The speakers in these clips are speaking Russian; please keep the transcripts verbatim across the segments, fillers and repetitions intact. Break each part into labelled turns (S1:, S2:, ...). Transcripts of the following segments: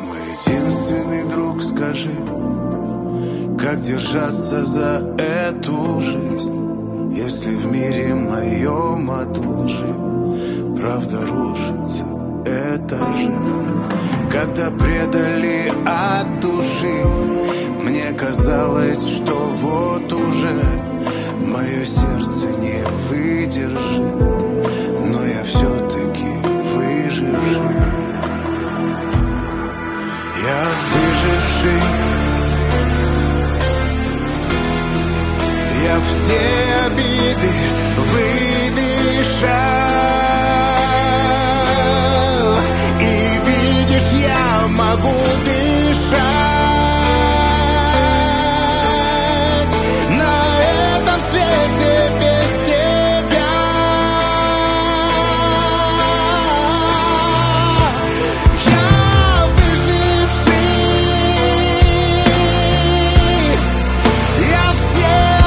S1: Мой единственный друг, скажи, как держаться за эту жизнь, если в мире моем от лжи правда рушится этажи. Когда предали от души, мне казалось, что вот уже мое сердце не выдержит, но я все-таки выживший. Я выживший. Я все обиды выдышал, и видишь, я могу дышать на этом свете без тебя. Я выживший. Я все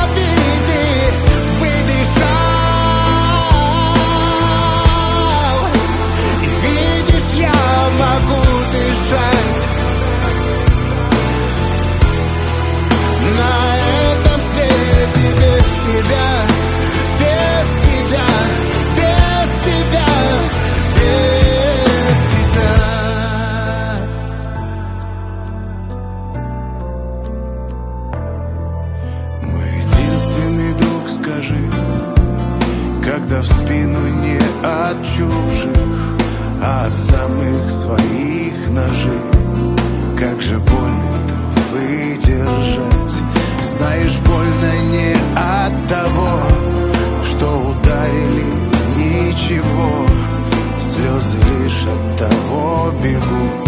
S1: когда в спину не от чужих, а от самых своих ножей. Как же больно-то выдержать. Знаешь, больно не от того, что ударили, ничего. Слезы лишь от того бегут,